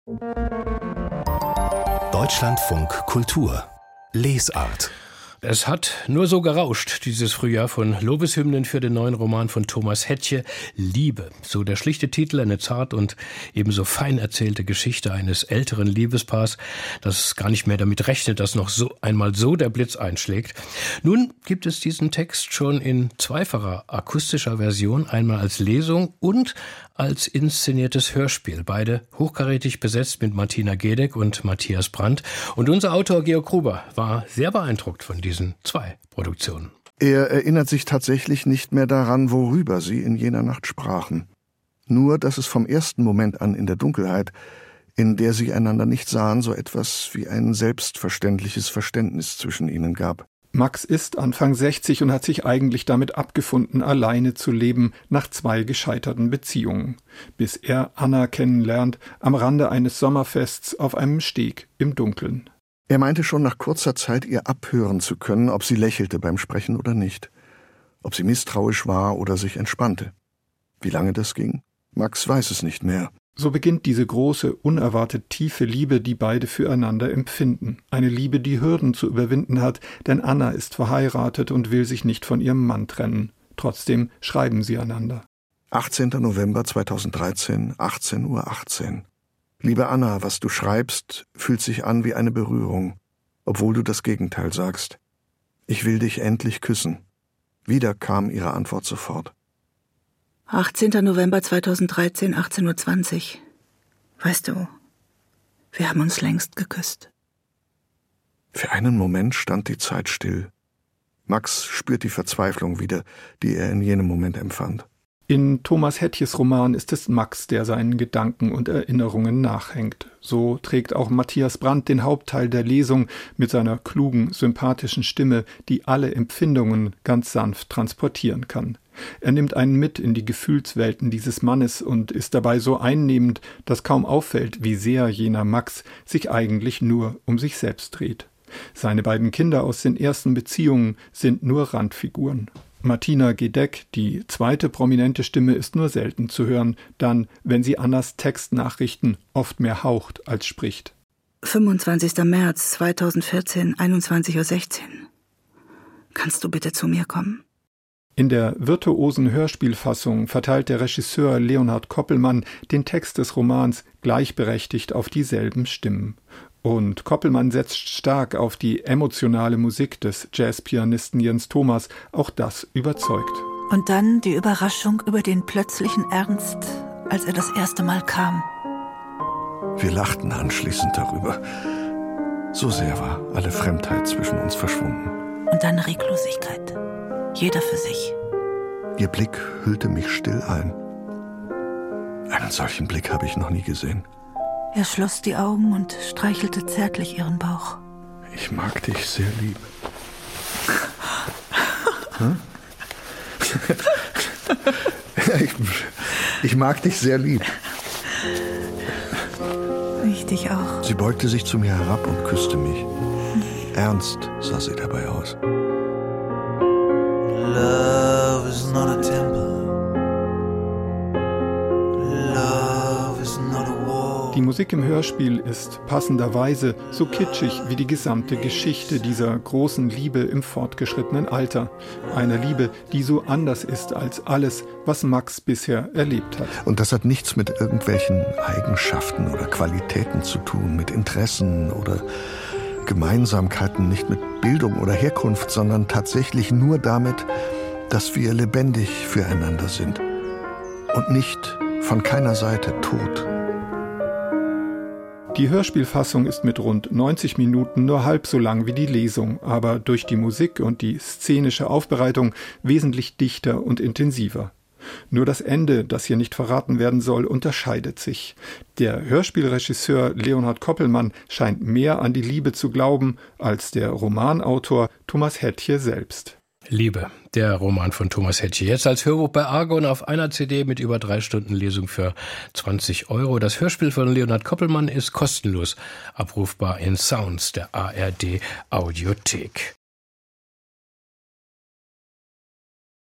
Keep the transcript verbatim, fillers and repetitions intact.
Deutschlandfunk Kultur Lesart. Es hat nur so gerauscht, dieses Frühjahr, von Lobeshymnen für den neuen Roman von Thomas Hettche, Liebe. So der schlichte Titel, eine zart und ebenso fein erzählte Geschichte eines älteren Liebespaars, das gar nicht mehr damit rechnet, dass noch so einmal so der Blitz einschlägt. Nun gibt es diesen Text schon in zweifacher akustischer Version, einmal als Lesung und als inszeniertes Hörspiel. Beide hochkarätig besetzt mit Martina Gedeck und Matthias Brandt. Und unser Autor Georg Gruber war sehr beeindruckt von diesen zwei Produktionen. Er erinnert sich tatsächlich nicht mehr daran, worüber sie in jener Nacht sprachen. Nur, dass es vom ersten Moment an in der Dunkelheit, in der sie einander nicht sahen, so etwas wie ein selbstverständliches Verständnis zwischen ihnen gab. Max ist Anfang sechzig und hat sich eigentlich damit abgefunden, alleine zu leben nach zwei gescheiterten Beziehungen, bis er Anna kennenlernt am Rande eines Sommerfests auf einem Steg im Dunkeln. Er meinte schon nach kurzer Zeit, ihr abhören zu können, ob sie lächelte beim Sprechen oder nicht, ob sie misstrauisch war oder sich entspannte. Wie lange das ging? Max weiß es nicht mehr. So beginnt diese große, unerwartet tiefe Liebe, die beide füreinander empfinden. Eine Liebe, die Hürden zu überwinden hat, denn Anna ist verheiratet und will sich nicht von ihrem Mann trennen. Trotzdem schreiben sie einander. achtzehnter November zweitausenddreizehn, achtzehn Uhr achtzehn. Liebe Anna, was du schreibst, fühlt sich an wie eine Berührung, obwohl du das Gegenteil sagst. Ich will dich endlich küssen. Wieder kam ihre Antwort sofort. achtzehnter November zweitausenddreizehn, achtzehn Uhr zwanzig. Weißt du, wir haben uns längst geküsst. Für einen Moment stand die Zeit still. Max spürt die Verzweiflung wieder, die er in jenem Moment empfand. In Thomas Hettches Roman ist es Max, der seinen Gedanken und Erinnerungen nachhängt. So trägt auch Matthias Brandt den Hauptteil der Lesung mit seiner klugen, sympathischen Stimme, die alle Empfindungen ganz sanft transportieren kann. Er nimmt einen mit in die Gefühlswelten dieses Mannes und ist dabei so einnehmend, dass kaum auffällt, wie sehr jener Max sich eigentlich nur um sich selbst dreht. Seine beiden Kinder aus den ersten Beziehungen sind nur Randfiguren. Martina Gedeck, die zweite prominente Stimme, ist nur selten zu hören, dann, wenn sie Annas Textnachrichten oft mehr haucht als spricht. fünfundzwanzigster März zweitausendvierzehn, einundzwanzig Uhr sechzehn. Kannst du bitte zu mir kommen? In der virtuosen Hörspielfassung verteilt der Regisseur Leonhard Koppelmann den Text des Romans gleichberechtigt auf dieselben Stimmen. Und Koppelmann setzt stark auf die emotionale Musik des Jazzpianisten Jens Thomas. Auch das überzeugt. Und dann die Überraschung über den plötzlichen Ernst, als er das erste Mal kam. Wir lachten anschließend darüber. So sehr war alle Fremdheit zwischen uns verschwunden. Und dann Reglosigkeit. Jeder für sich. Ihr Blick hüllte mich still ein. Einen solchen Blick habe ich noch nie gesehen. Er schloss die Augen und streichelte zärtlich ihren Bauch. Ich mag dich sehr lieb. Hm? ich, ich mag dich sehr lieb. Ich dich auch. Sie beugte sich zu mir herab und küsste mich. Ernst sah sie dabei aus. Love is not a temple. Die Musik im Hörspiel ist passenderweise so kitschig wie die gesamte Geschichte dieser großen Liebe im fortgeschrittenen Alter. Einer Liebe, die so anders ist als alles, was Max bisher erlebt hat. Und das hat nichts mit irgendwelchen Eigenschaften oder Qualitäten zu tun, mit Interessen oder Gemeinsamkeiten, nicht mit Bildung oder Herkunft, sondern tatsächlich nur damit, dass wir lebendig füreinander sind und nicht von keiner Seite tot. Die Hörspielfassung ist mit rund neunzig Minuten nur halb so lang wie die Lesung, aber durch die Musik und die szenische Aufbereitung wesentlich dichter und intensiver. Nur das Ende, das hier nicht verraten werden soll, unterscheidet sich. Der Hörspielregisseur Leonhard Koppelmann scheint mehr an die Liebe zu glauben als der Romanautor Thomas Hettche selbst. Liebe, der Roman von Thomas Hettche. Jetzt als Hörbuch bei Argon auf einer C D mit über drei Stunden Lesung für zwanzig Euro. Das Hörspiel von Leonhard Koppelmann ist kostenlos abrufbar in Sounds der A R D Audiothek.